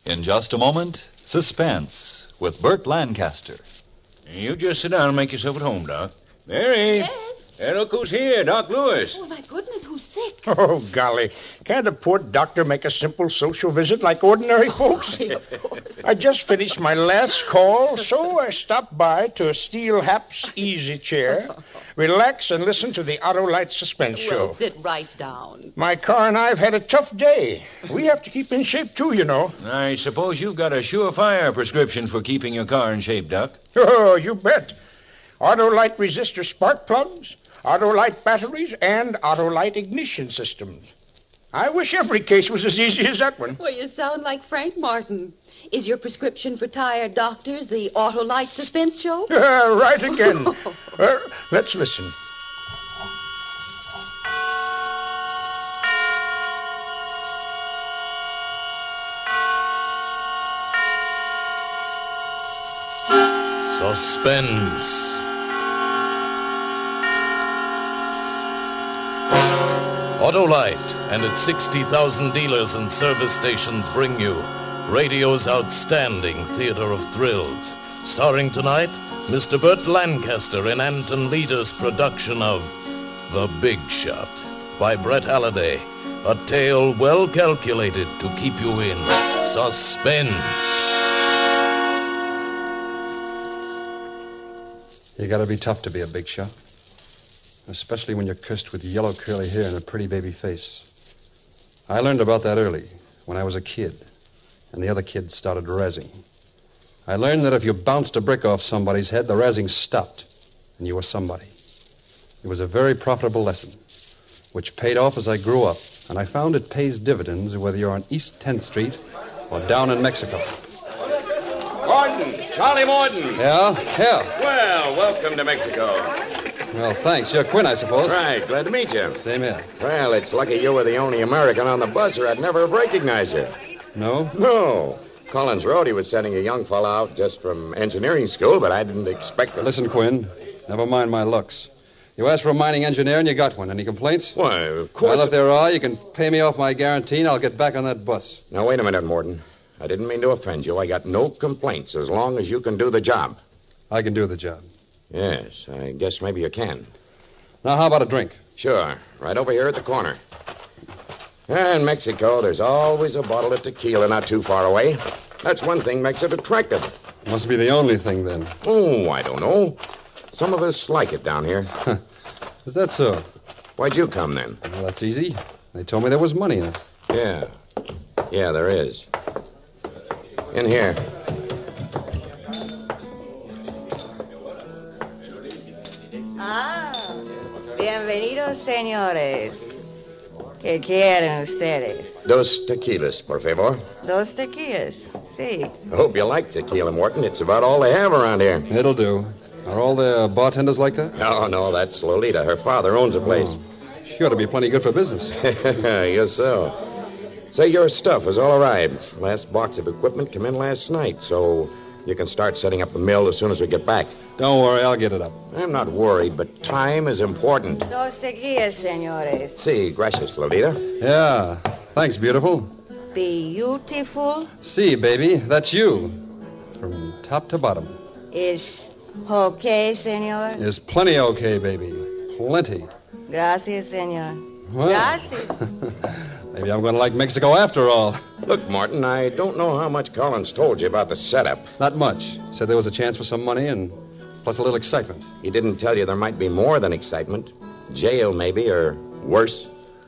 In just a moment, Suspense with Burt Lancaster. You just sit down and make yourself at home, Doc. Mary. Yes? Hey, look who's here, Doc Lewis. Oh, my goodness, who's sick? Oh, golly. Can't a poor doctor make a simple social visit like ordinary folks? Why, of course. I just finished my last call, so I stopped by to a Steel Haps easy chair, relax, and listen to the Autolite Suspense show. Well, sit right down. My car and I have had a tough day. We have to keep in shape, too, you know. I suppose you've got a surefire prescription for keeping your car in shape, Doc. Oh, you bet. Autolite resistor spark plugs, Autolite batteries, and Autolite ignition systems. I wish every case was as easy as that one. Well, you sound like Frank Martin. Is your prescription for tired doctors the Autolite Suspense show? Right again. Let's listen. Suspense. Autolite and its 60,000 dealers and service stations bring you radio's outstanding theater of thrills. Starring tonight, Mr. Burt Lancaster in Anton Leader's production of The Big Shot by Brett Halliday. A tale well calculated to keep you in suspense. You gotta be tough to be a big shot. Especially when you're cursed with yellow curly hair and a pretty baby face. I learned about that early, when I was a kid, and the other kids started razzing. I learned that if you bounced a brick off somebody's head, the razzing stopped, and you were somebody. It was a very profitable lesson, which paid off as I grew up, and I found it pays dividends whether you're on East 10th Street or down in Mexico. Morton! Charlie Morton! Yeah? Well, welcome to Mexico. Well, thanks. You're Quinn, I suppose. Right, glad to meet you. Same here. Well, it's lucky you were the only American on the bus, or I'd never have recognized you. No? No. Collins Road, he was sending a young fellow out just from engineering school, but I didn't expect it. Listen, Quinn, never mind my looks. You asked for a mining engineer and you got one. Any complaints? Why, of course. Well, if there are, you can pay me off my guarantee and I'll get back on that bus. Now, wait a minute, Morton. I didn't mean to offend you. I got no complaints as long as you can do the job. I can do the job. Yes, I guess maybe you can. Now, how about a drink? Sure. Right over here at the corner. In Mexico, there's always a bottle of tequila not too far away. That's one thing makes it attractive. Must be the only thing, then. Oh, I don't know. Some of us like it down here. Is that so? Why'd you come, then? Well, that's easy. They told me there was money in it. Yeah. Yeah, there is. In here. Bienvenidos, señores. ¿Qué quieren ustedes? Dos tequilas, por favor. Dos tequilas. Sí. I hope you like tequila, Morton. It's about all they have around here. It'll do. Are all the bartenders like that? No, that's Lolita. Her father owns a place. She ought to be plenty good for business. Yes, so. Say, your stuff is all right. Last box of equipment came in last night, so you can start setting up the mill as soon as we get back. Don't worry, I'll get it up. I'm not worried, but time is important. Dos tequilas, señores. Sí, gracias, Lolita. Yeah. Thanks, beautiful. Beautiful. See, baby, that's you. From top to bottom. Is okay, señor? Is plenty okay, baby. Plenty. Gracias, señor. Well. Gracias. Maybe I'm going to like Mexico after all. Look, Martin, I don't know how much Collins told you about the setup. Not much. Said there was a chance for some money and plus a little excitement. He didn't tell you there might be more than excitement. Jail, maybe, or worse.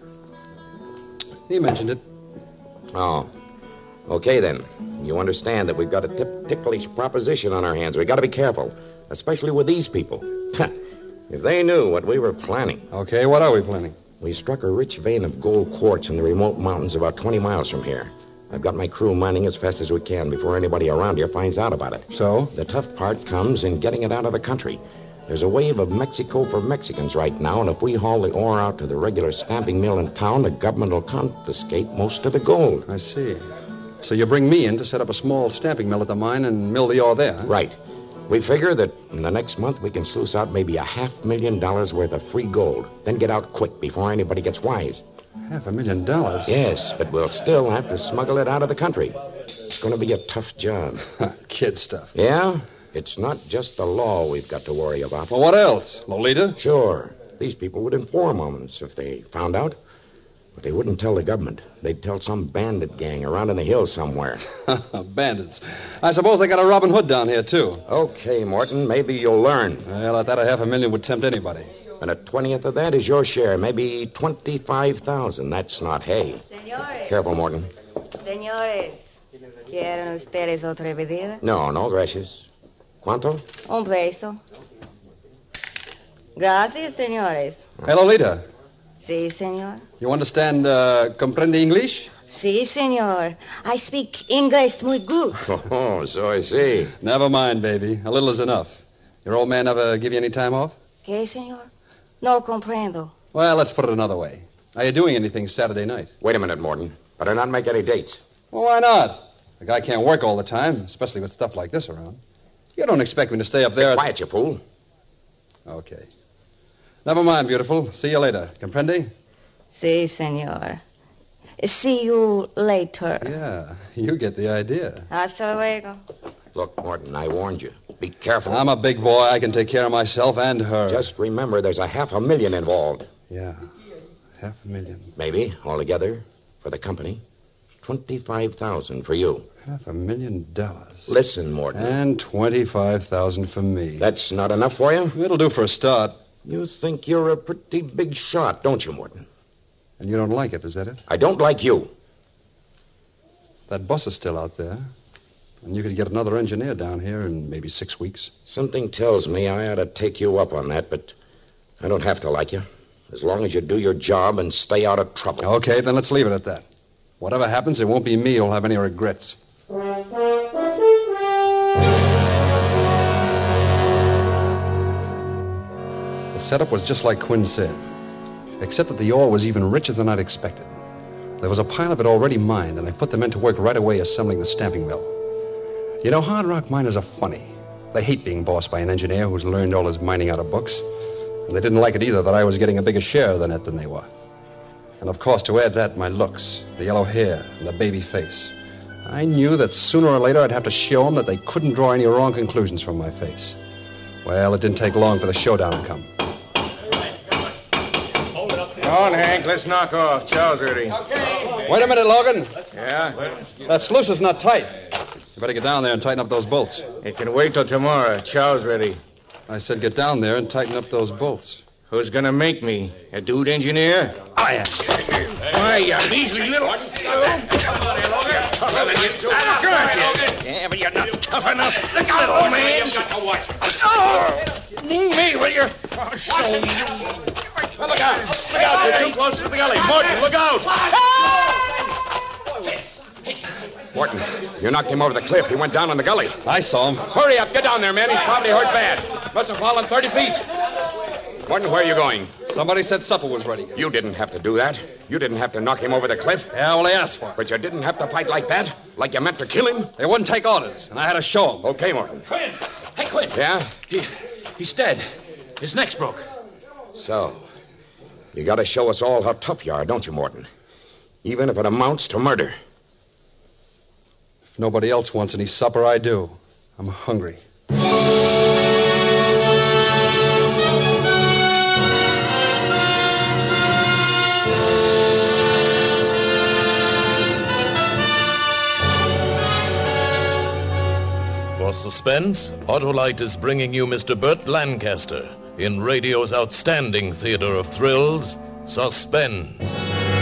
He mentioned it. Oh. Okay, then. You understand that we've got a ticklish proposition on our hands. We've got to be careful, especially with these people. If they knew what we were planning. Okay, what are we planning? We struck a rich vein of gold quartz in the remote mountains about 20 miles from here. I've got my crew mining as fast as we can before anybody around here finds out about it. So? The tough part comes in getting it out of the country. There's a wave of Mexico for Mexicans right now, and if we haul the ore out to the regular stamping mill in town, the government will confiscate most of the gold. I see. So you bring me in to set up a small stamping mill at the mine and mill the ore there, huh? Right. We figure that in the next month we can sluice out maybe $500,000 worth of free gold. Then get out quick before anybody gets wise. $500,000? Yes, but we'll still have to smuggle it out of the country. going to be a tough job. Kid stuff. Yeah? It's not just the law we've got to worry about. Well, what else? Lolita? Sure. These people would inform on us if they found out. But they wouldn't tell the government. They'd tell some bandit gang around in the hills somewhere. Bandits. I suppose they got a Robin Hood down here, too. Okay, Morton, maybe you'll learn. Well, at that, $500,000 would tempt anybody. And a 20th of that is your share, maybe 25,000. That's not hay. Señores. Careful, Morton. Señores, ¿quieren ustedes otra bebida? No, gracias. ¿Cuánto? Un peso. Gracias, señores. Hey, Lolita, Sí, señor. you understand, comprende English? Sí, señor. I speak English muy good. Oh, so I see. Never mind, baby. A little is enough. Your old man ever give you any time off? ¿Qué, señor? No comprendo. Well, let's put it another way. Are you doing anything Saturday night? Wait a minute, Morton. Better not make any dates. Well, why not? The guy can't work all the time, especially with stuff like this around. You don't expect me to stay up there... Be quiet, you fool. Okay. Never mind, beautiful. See you later. Comprende? Sí, señor. See you later. Yeah, you get the idea. Hasta luego. Look, Morton, I warned you. Be careful. I'm a big boy. I can take care of myself and her. Just remember there's $500,000 involved. Yeah, $500,000. Maybe, altogether, for the company. 25,000 for you. $500,000. Listen, Morton. And 25,000 for me. That's not enough for you? It'll do for a start. You think you're a pretty big shot, don't you, Morton? And you don't like it, is that it? I don't like you. That bus is still out there. And you could get another engineer down here in maybe 6 weeks. Something tells me I ought to take you up on that, but I don't have to like you. As long as you do your job and stay out of trouble. Okay, then let's leave it at that. Whatever happens, it won't be me who'll have any regrets. The setup was just like Quinn said, except that the ore was even richer than I'd expected. There was a pile of it already mined, and I put the men to work right away assembling the stamping mill. You know, hard rock miners are funny. They hate being bossed by an engineer who's learned all his mining out of books. And they didn't like it either that I was getting a bigger share of the net than they were. And of course, to add that, my looks, the yellow hair, and the baby face. I knew that sooner or later I'd have to show them that they couldn't draw any wrong conclusions from my face. Well, it didn't take long for the showdown to come. Come on, Hank, let's knock off. Chow's ready. Wait a minute, Logan. Yeah? That sluice is not tight. You better get down there and tighten up those bolts. It can wait till tomorrow. Chow's ready. I said get down there and tighten up those bolts. Who's gonna make me? A dude engineer? I am. Why, you measly little... Tougher than you two. Yeah, but you're not tough enough. Look out, old man. You've got to watch. Me, will you? Oh, show you. Well, look out. Look out. You're too close to the gully. Morton, look out. Morton, you knocked him over the cliff. He went down in the gully. I saw him. Hurry up. Get down there, man. He's probably hurt bad. Must have fallen 30 feet. Morton, where are you going? Somebody said supper was ready. You didn't have to do that. You didn't have to knock him over the cliff. Yeah, well, they asked for it. But you didn't have to fight like that? Like you meant to kill him? They wouldn't take orders, and I had to show them. Okay, Morton. Quinn! Hey, Quinn! Yeah? He's dead. His neck's broke. So, you gotta show us all how tough you are, don't you, Morton? Even if it amounts to murder. If nobody else wants any supper, I do. I'm hungry. For suspense, Autolite is bringing you Mr. Burt Lancaster in radio's outstanding theater of thrills, Suspense.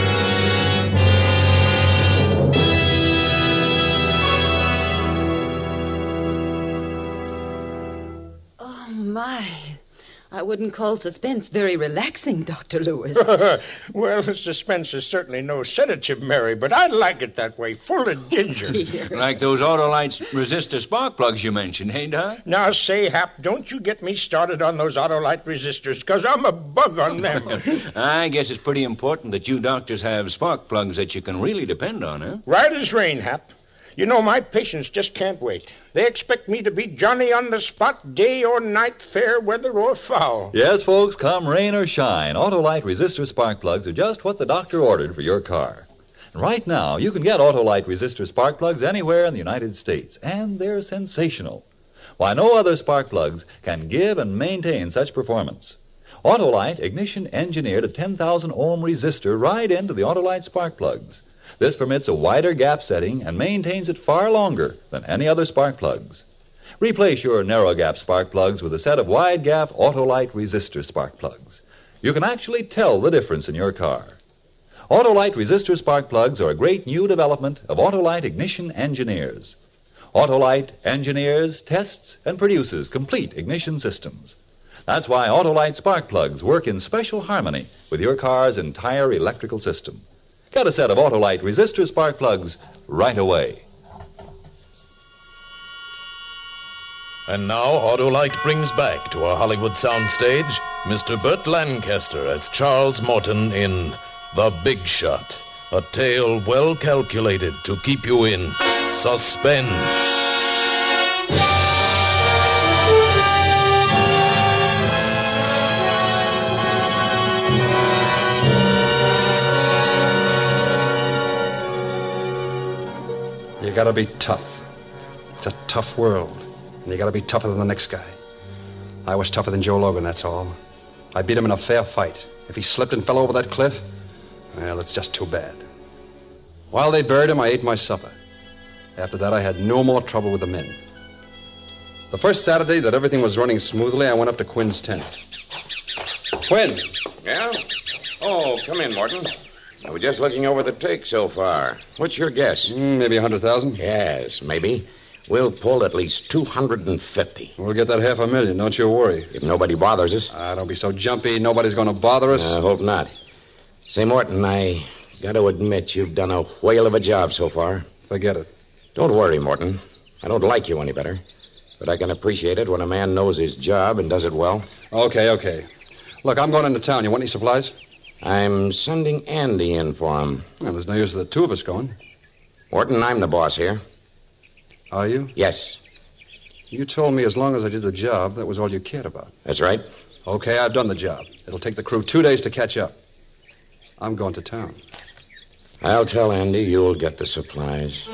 Oh, my. I wouldn't call suspense very relaxing, Dr. Lewis. Well, suspense is certainly no sedative, Mary, but I like it that way, full of ginger. Dear. Like those Autolite resistor spark plugs you mentioned, hey, Doc? Now, say, Hap, don't you get me started on those Autolite resistors, because I'm a bug on them. I guess it's pretty important that you doctors have spark plugs that you can really depend on, huh? Right as rain, Hap. You know, my patients just can't wait. They expect me to be Johnny on the spot, day or night, fair weather or foul. Yes, folks, come rain or shine, Autolite resistor spark plugs are just what the doctor ordered for your car. Right now, you can get Autolite resistor spark plugs anywhere in the United States, and they're sensational. Why, no other spark plugs can give and maintain such performance. Autolite ignition engineered a 10,000 ohm resistor right into the Autolite spark plugs. This permits a wider gap setting and maintains it far longer than any other spark plugs. Replace your narrow gap spark plugs with a set of wide gap Autolite resistor spark plugs. You can actually tell the difference in your car. Autolite resistor spark plugs are a great new development of Autolite ignition engineers. Autolite engineers, tests, and produces complete ignition systems. That's why Autolite spark plugs work in special harmony with your car's entire electrical system. Get a set of Autolite resistor spark plugs right away. And now Autolite brings back to our Hollywood soundstage Mr. Burt Lancaster as Charles Morton in The Big Shot, a tale well calculated to keep you in suspense. You gotta be tough. It's a tough world, and you gotta be tougher than the next guy. I was tougher than Joe Logan, that's all. I beat him in a fair fight. If he slipped and fell over that cliff, well, it's just too bad. While they buried him, I ate my supper. After that, I had no more trouble with the men. The first Saturday that everything was running smoothly, I went up to Quinn's tent. Quinn! Yeah? Oh, come in, Morton. I was just looking over the take so far. What's your guess? Maybe 100,000. Yes, maybe. We'll pull at least 250. We'll get that $500,000, don't you worry. If nobody bothers us. Don't be so jumpy. Nobody's going to bother us. I hope not. Say, Morton, I got to admit you've done a whale of a job so far. Forget it. Don't worry, Morton. I don't like you any better. But I can appreciate it when a man knows his job and does it well. Okay. Look, I'm going into town. You want any supplies? I'm sending Andy in for him. Well, there's no use of the two of us going. Morton, I'm the boss here. Are you? Yes. You told me as long as I did the job, that was all you cared about. That's right. Okay, I've done the job. It'll take the crew 2 days to catch up. I'm going to town. I'll tell Andy you'll get the supplies.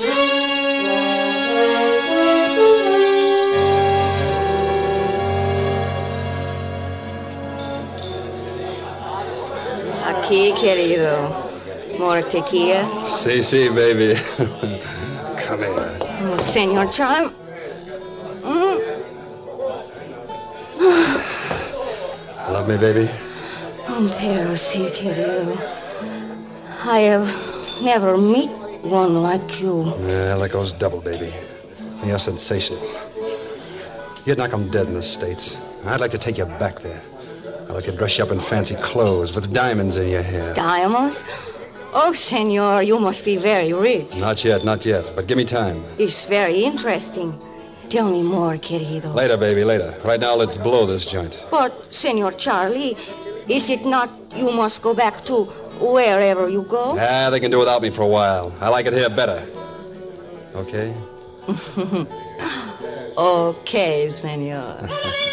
Aquí, querido. More tequila? Sí, baby. Come here. Oh, Senor Charm. Love me, baby? Pero sí, querido. I have never met one like you. Yeah, that goes double, baby. You're sensational. You'd knock 'em dead in the States. I'd like to take you back there. I'd like to dress you up in fancy clothes with diamonds in your hair. Diamonds? Oh, senor, you must be very rich. Not yet. But give me time. It's very interesting. Tell me more, querido. Later, baby, later. Right now, let's blow this joint. But, Senor Charlie, is it not you must go back to wherever you go? They can do without me for a while. I like it here better. Okay? Okay, senor.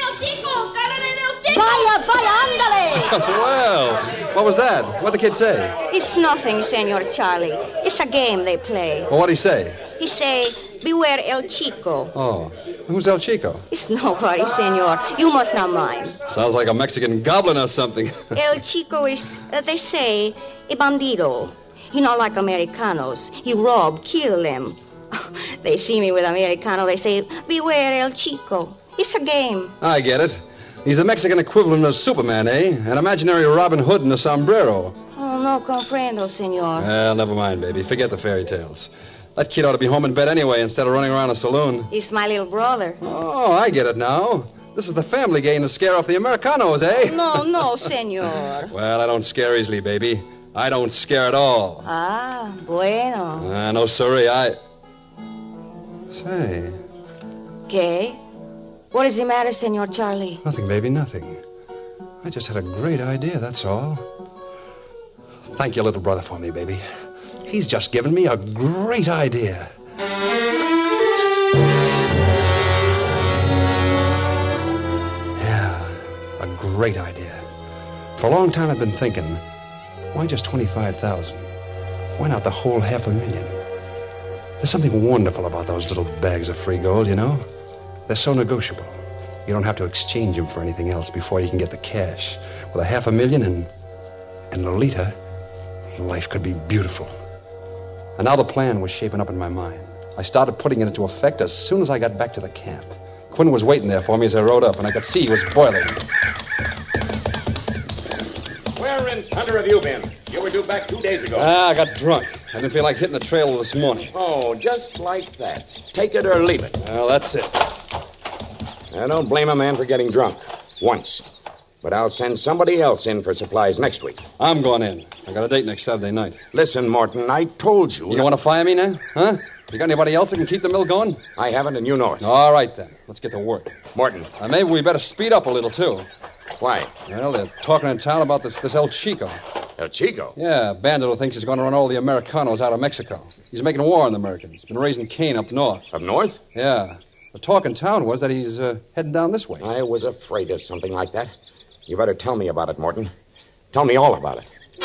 Vaya, ándale! Well, what was that? What'd the kid say? It's nothing, Senor Charlie. It's a game they play. Well, what'd he say? He say, beware El Chico. Oh, who's El Chico? It's nobody, senor. You must not mind. Sounds like a Mexican goblin or something. El Chico is, they say, a bandido. He not like Americanos. He rob, kill them. They see me with Americano, they say, beware El Chico. It's a game. I get it. He's the Mexican equivalent of Superman, eh? An imaginary Robin Hood in a sombrero. Oh, no comprendo, senor. Well, never mind, baby. Forget the fairy tales. That kid ought to be home in bed anyway instead of running around a saloon. He's my little brother. Oh, I get it now. This is the family game to scare off the Americanos, eh? No, senor. Well, I don't scare easily, baby. I don't scare at all. Ah, bueno. No, sorry, Say. ¿Qué? What is the matter, Senor Charlie? Nothing, baby, nothing. I just had a great idea, that's all. Thank your little brother for me, baby. He's just given me a great idea. Yeah, a great idea. For a long time I've been thinking, why just 25,000? Why not the whole $500,000? There's something wonderful about those little bags of free gold, you know? They're so negotiable. You don't have to exchange them for anything else before you can get the cash. With $500,000 and Lolita, life could be beautiful. And now the plan was shaping up in my mind. I started putting it into effect as soon as I got back to the camp. Quinn was waiting there for me as I rode up, and I could see he was boiling. Where in thunder have you been? You were due back 2 days ago. I got drunk. I didn't feel like hitting the trail this morning. Oh, just like that. Take it or leave it. Well, that's it. I don't blame a man for getting drunk. Once. But I'll send somebody else in for supplies next week. I'm going in. I got a date next Saturday night. Listen, Morton, I told you... You want to fire me now? Huh? You got anybody else that can keep the mill going? I haven't, and you know it. All right, then. Let's get to work. Morton. Maybe we better speed up a little, too. Why? Well, they're talking in town about this El Chico. El Chico? Yeah, Bandito thinks he's going to run all the Americanos out of Mexico. He's making war on the Americans. He's been raising Cain up north. Up north? Yeah. The talk in town was that he's heading down this way. I was afraid of something like that. You better tell me about it, Morton. Tell me all about it.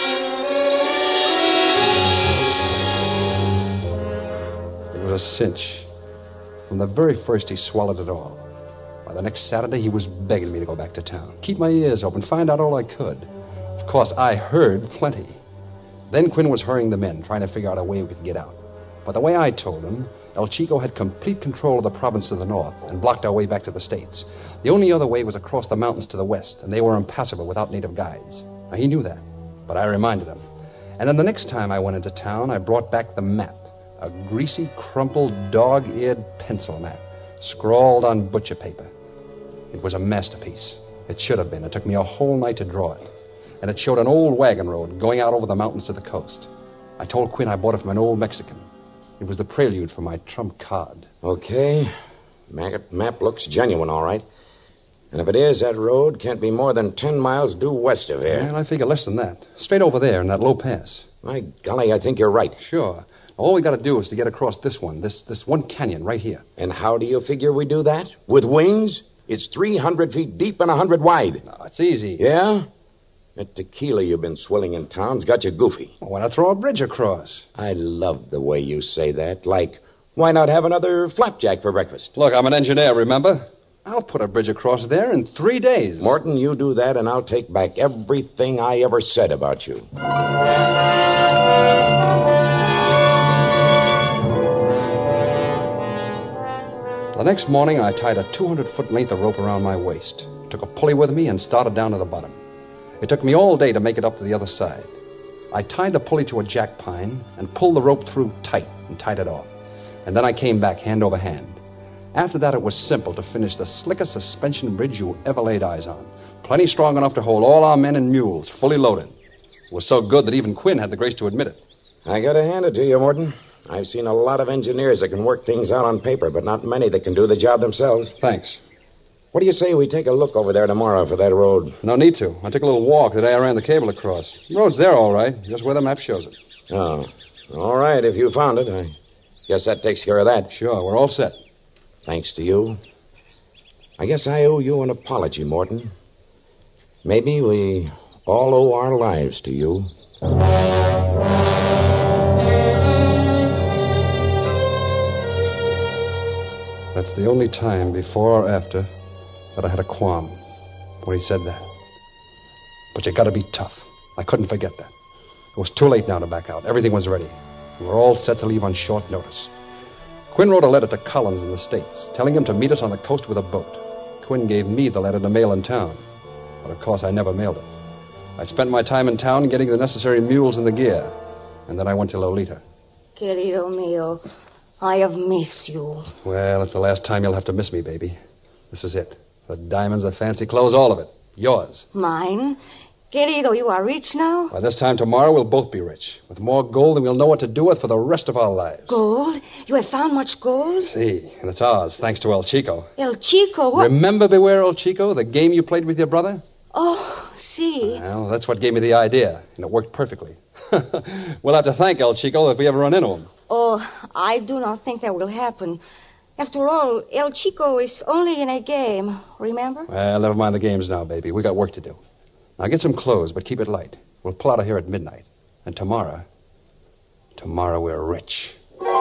It was a cinch. From the very first, he swallowed it all. By the next Saturday, he was begging me to go back to town. Keep my ears open, find out all I could. Of course, I heard plenty. Then Quinn was hurrying the men, trying to figure out a way we could get out. But the way I told him, El Chico had complete control of the province to the north and blocked our way back to the States. The only other way was across the mountains to the west, and they were impassable without native guides. Now, he knew that, but I reminded him. And then the next time I went into town, I brought back the map. A greasy, crumpled, dog-eared pencil map, scrawled on butcher paper. It was a masterpiece. It should have been. It took me a whole night to draw it. And it showed an old wagon road going out over the mountains to the coast. I told Quinn I bought it from an old Mexican. It was the prelude for my trump card. Okay. Map looks genuine, all right. And if it is, that road can't be more than 10 miles due west of here. Well, I figure less than that. Straight over there in that low pass. My golly, I think you're right. Sure. All we got to do is to get across this one canyon right here. And how do you figure we do that? With wings? It's 300 feet deep and 100 wide. No, it's easy. Yeah? That tequila you've been swilling in town's got you goofy. Why not throw a bridge across? I love the way you say that. Like, why not have another flapjack for breakfast? Look, I'm an engineer, remember? I'll put a bridge across there in 3 days. Morton, you do that and I'll take back everything I ever said about you. The next morning, I tied a 200-foot length of rope around my waist, took a pulley with me, and started down to the bottom. It took me all day to make it up to the other side. I tied the pulley to a jack pine and pulled the rope through tight and tied it off. And then I came back hand over hand. After that, it was simple to finish the slickest suspension bridge you ever laid eyes on. Plenty strong enough to hold all our men and mules, fully loaded. It was so good that even Quinn had the grace to admit it. I gotta hand it to you, Morton. I've seen a lot of engineers that can work things out on paper, but not many that can do the job themselves. Thanks. What do you say we take a look over there tomorrow for that road? No need to. I took a little walk the day I ran the cable across. The road's there, all right, just where the map shows it. Oh, all right, if you found it. I guess that takes care of that. Sure, we're all set. Thanks to you. I guess I owe you an apology, Morton. Maybe we all owe our lives to you. That's the only time, before or after, that I had a qualm when he said that. But you gotta be tough. I couldn't forget that. It was too late now to back out. Everything was ready. We were all set to leave on short notice. Quinn wrote a letter to Collins in the States, telling him to meet us on the coast with a boat. Quinn gave me the letter to mail in town. But of course I never mailed it. I spent my time in town getting the necessary mules and the gear. And then I went to Lolita. Querido mío, I have missed you. Well, it's the last time you'll have to miss me, baby. This is it. The diamonds, the fancy clothes, all of it. Yours. Mine? Querido, you are rich now? By this time tomorrow, we'll both be rich. With more gold than we'll know what to do with for the rest of our lives. Gold? You have found much gold? See, and it's ours, thanks to El Chico. El Chico? What? Remember Beware El Chico, the game you played with your brother? Oh, see. Well, that's what gave me the idea, and it worked perfectly. We'll have to thank El Chico if we ever run into him. Oh, I do not think that will happen. After all, El Chico is only in a game, remember? Well, never mind the games now, baby. We got work to do. Now get some clothes, but keep it light. We'll pull out of here at midnight. And tomorrow Tomorrow we're rich.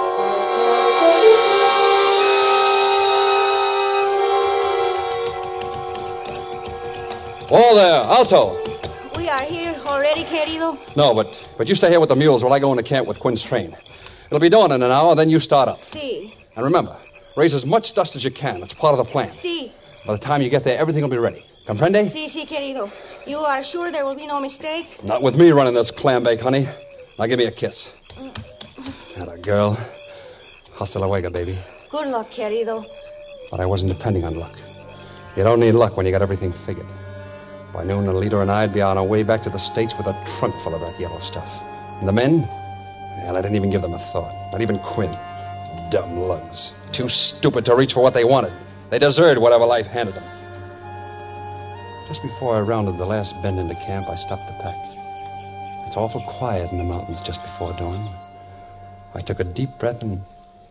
Whoa there, Alto. We are here already, querido. No, but you stay here with the mules while I go into camp with Quinn's train. It'll be dawn in an hour, then you start up. Si. And remember, raise as much dust as you can. It's part of the plan. Si. By the time you get there, everything will be ready. Comprende? Si, querido. You are sure there will be no mistake? Not with me running this clam bake, honey. Now give me a kiss. Atta girl. Hasta luego, baby. Good luck, querido. But I wasn't depending on luck. You don't need luck when you got everything figured. By noon, Alita and I'd be on our way back to the States with a trunk full of that yellow stuff. And the men? Well, I didn't even give them a thought. Not even Quinn. Dumb lugs. Too stupid to reach for what they wanted. They deserved whatever life handed them. Just before I rounded the last bend into camp, I stopped the pack. It's awful quiet in the mountains just before dawn. I took a deep breath and...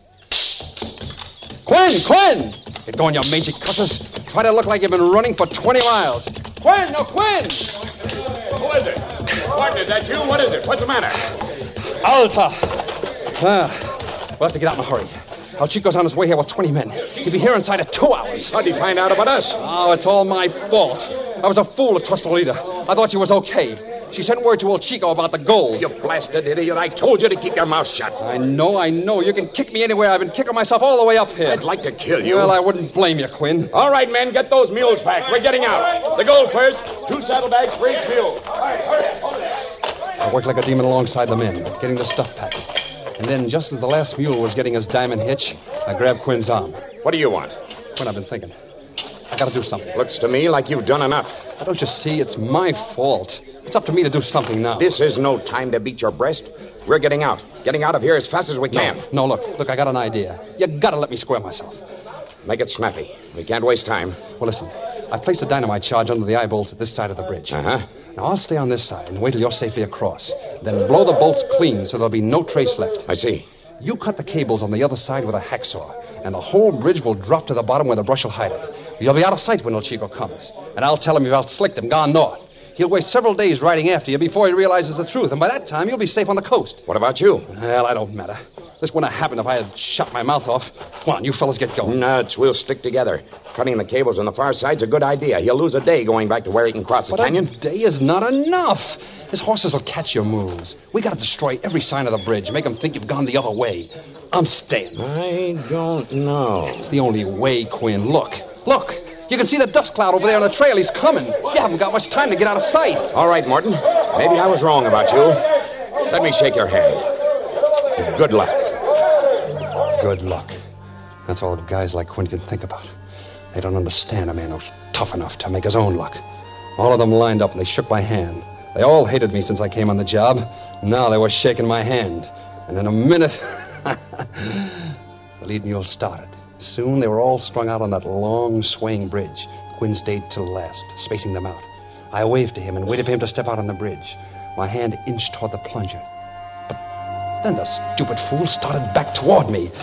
Quinn! Get going, you mangy cusses. Try to look like you've been running for 20 miles. Quinn! No, Quinn! Who is it? Martin, is that you? What is it? What's the matter? Alta! We'll have to get out in a hurry. El Chico's on his way here with 20 men. He'll be here inside of 2 hours. How'd he find out about us? Oh, it's all my fault. I was a fool to trust Alita. I thought she was okay. She sent word to El Chico about the gold. You blasted idiot. I told you to keep your mouth shut. I know. You can kick me anywhere. I've been kicking myself all the way up here. I'd like to kill you. Well, I wouldn't blame you, Quinn. All right, men, get those mules packed. We're getting out. The gold first. 2 saddlebags for each mule. All right, hurry up. I worked like a demon alongside the men, getting the stuff packed. And then, just as the last mule was getting his diamond hitch, I grabbed Quinn's arm. What do you want? Quinn, I've been thinking. I gotta do something. Looks to me like you've done enough. Don't you see? It's my fault. It's up to me to do something now. This is no time to beat your breast. We're getting out. Getting out of here as fast as we can. No, look, I got an idea. You gotta let me square myself. Make it snappy. We can't waste time. Well, listen. I placed a dynamite charge under the eye bolts at this side of the bridge. Uh-huh. Now, I'll stay on this side and wait till you're safely across. Then blow the bolts clean so there'll be no trace left. I see. You cut the cables on the other side with a hacksaw, and the whole bridge will drop to the bottom where the brush will hide it. You'll be out of sight when El Chico comes, and I'll tell him you've outslicked him, gone north. He'll waste several days riding after you before he realizes the truth, and by that time, you'll be safe on the coast. What about you? Well, I don't matter. This wouldn't have happened if I had shut my mouth off. Come on, you fellas get going. Nuts, we'll stick together. Cutting the cables on the far side's a good idea. He'll lose a day going back to where he can cross the canyon. A day is not enough. His horses will catch your moves. We gotta destroy every sign of the bridge, make them think you've gone the other way. I'm staying. I don't know. It's the only way, Quinn. Look. You can see the dust cloud over there on the trail. He's coming. You haven't got much time to get out of sight. All right, Morton. Maybe I was wrong about you. Let me shake your hand. Good luck. Good luck. That's all guys like Quinn can think about. They don't understand a man who's tough enough to make his own luck. All of them lined up and they shook my hand. They all hated me since I came on the job. Now they were shaking my hand. And in a minute, the lead mule started. Soon they were all strung out on that long, swaying bridge. Quinn stayed till last, spacing them out. I waved to him and waited for him to step out on the bridge. My hand inched toward the plunger. But then the stupid fool started back toward me.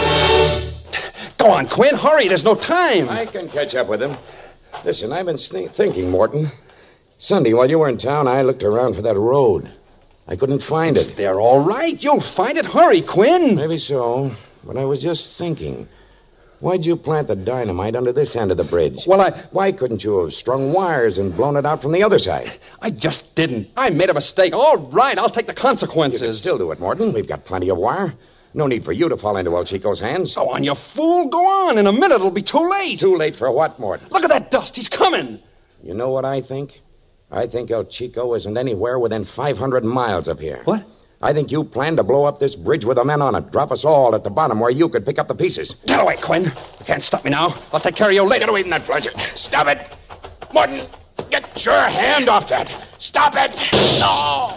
Go on, Quinn, hurry, there's no time. I can catch up with him. Listen, I've been thinking, Morton. Sunday, while you were in town, I looked around for that road. I couldn't find it. They're all right. You'll find it. Hurry, Quinn. Maybe so, but I was just thinking. Why'd you plant the dynamite under this end of the bridge? Well, Why couldn't you have strung wires and blown it out from the other side? I just didn't. I made a mistake. All right, I'll take the consequences. You can still do it, Morton. We've got plenty of wire. No need for you to fall into El Chico's hands. Go on, you fool. Go on. In a minute, it'll be too late. Too late for what, Morton? Look at that dust. He's coming. You know what I think? I think El Chico isn't anywhere within 500 miles of here. What? I think you planned to blow up this bridge with the men on it, drop us all at the bottom where you could pick up the pieces. Get away, Quinn. You can't stop me now. I'll take care of you later. Get away from that plunger. Stop it. Morton, get your hand off that. Stop it. No.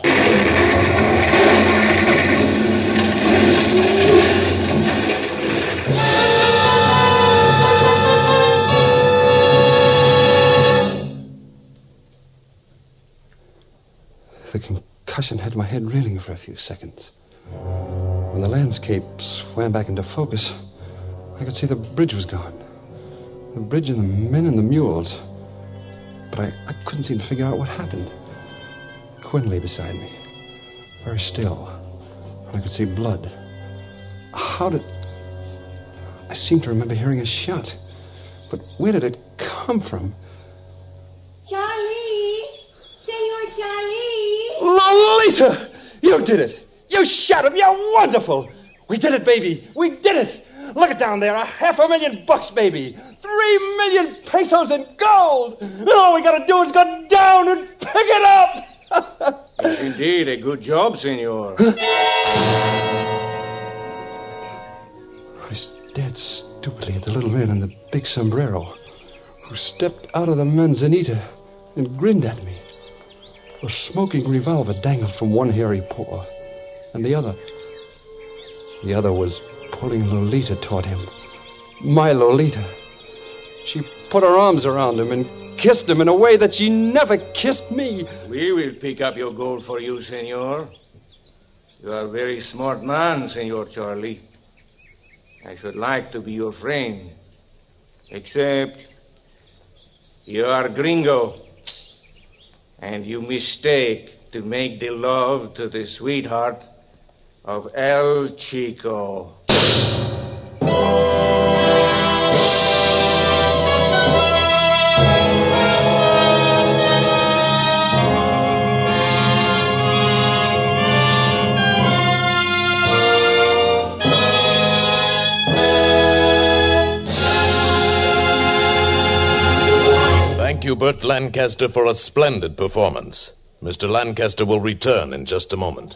The concussion had my head reeling for a few seconds. When the landscape swam back into focus, I could see the bridge was gone. The bridge and the men and the mules. But I couldn't seem to figure out what happened. Quinn lay beside me, very still, I could see blood. How did... I seem to remember hearing a shot. But where did it come from? Charlie! Senor Charlie! Lolita! You did it! You shot him! You're wonderful! We did it, baby! We did it! Look it down there, $500,000, baby! 3 million pesos in gold! And all we gotta do is go down and pick it up! Indeed, a good job, senor. I stared stupidly at the little man in the big sombrero, who stepped out of the manzanita and grinned at me. A smoking revolver dangled from one hairy paw, and the other was pulling Lolita toward him. My Lolita. She put her arms around him and kissed him in a way that she never kissed me. We will pick up your gold for you, senor. You are a very smart man, Senor Charlie. I should like to be your friend. Except you are gringo. And you mistake to make the love to the sweetheart of El Chico. Thank you, Burt Lancaster, for a splendid performance. Mr. Lancaster will return in just a moment.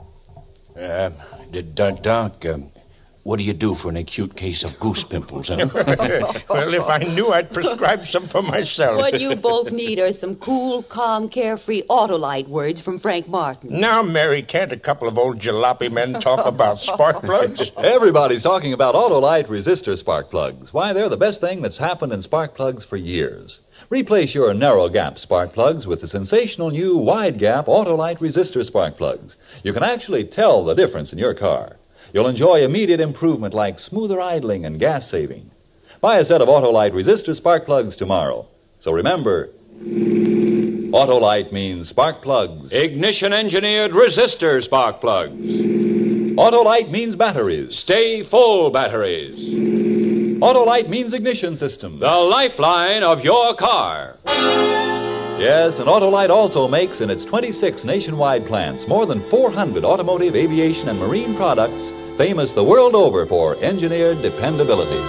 Doc, what do you do for an acute case of goose pimples, huh? Well, if I knew, I'd prescribe some for myself. What you both need are some cool, calm, carefree Autolite words from Frank Martin. Now, Mary, can't a couple of old jalopy men talk about spark plugs? Everybody's talking about Autolite resistor spark plugs. Why, they're the best thing that's happened in spark plugs for years. Replace your narrow gap spark plugs with the sensational new wide gap Autolite resistor spark plugs. You can actually tell the difference in your car. You'll enjoy immediate improvement like smoother idling and gas saving. Buy a set of Autolite resistor spark plugs tomorrow. So remember, Autolite means spark plugs. Ignition-engineered resistor spark plugs. Autolite means batteries. Stay full batteries. Autolite means ignition system. The lifeline of your car. Yes, and Autolite also makes in its 26 nationwide plants more than 400 automotive, aviation, and marine products famous the world over for engineered dependability.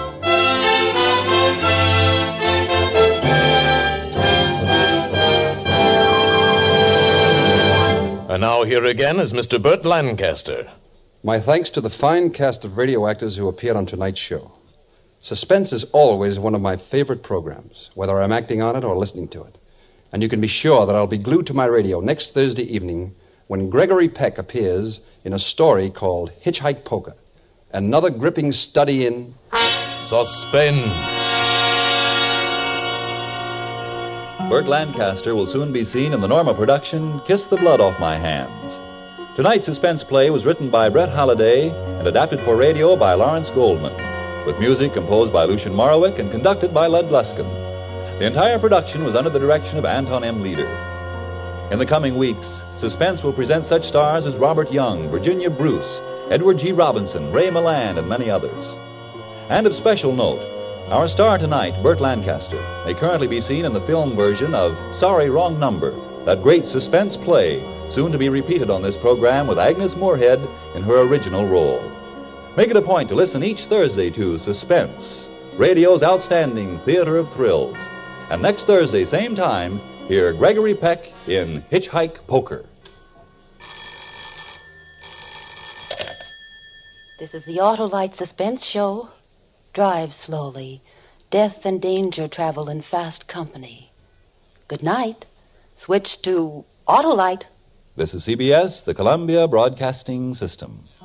And now here again is Mr. Burt Lancaster. My thanks to the fine cast of radio actors who appeared on tonight's show. Suspense is always one of my favorite programs, whether I'm acting on it or listening to it. And you can be sure that I'll be glued to my radio next Thursday evening when Gregory Peck appears in a story called Hitchhike Poker, another gripping study in Suspense. Burt Lancaster will soon be seen in the Norma production Kiss the Blood Off My Hands. Tonight's suspense play was written by Brett Halliday and adapted for radio by Lawrence Goldman, with music composed by Lucien Morawick and conducted by Lud Gluskin. The entire production was under the direction of Anton M. Leader. In the coming weeks, Suspense will present such stars as Robert Young, Virginia Bruce, Edward G. Robinson, Ray Milland, and many others. And of special note, our star tonight, Burt Lancaster, may currently be seen in the film version of Sorry, Wrong Number, that great suspense play, soon to be repeated on this program with Agnes Moorehead in her original role. Make it a point to listen each Thursday to Suspense, radio's outstanding theater of thrills. And next Thursday, same time, hear Gregory Peck in Hitchhike Poker. This is the Autolite Suspense Show. Drive slowly. Death and danger travel in fast company. Good night. Switch to Autolite. This is CBS, the Columbia Broadcasting System.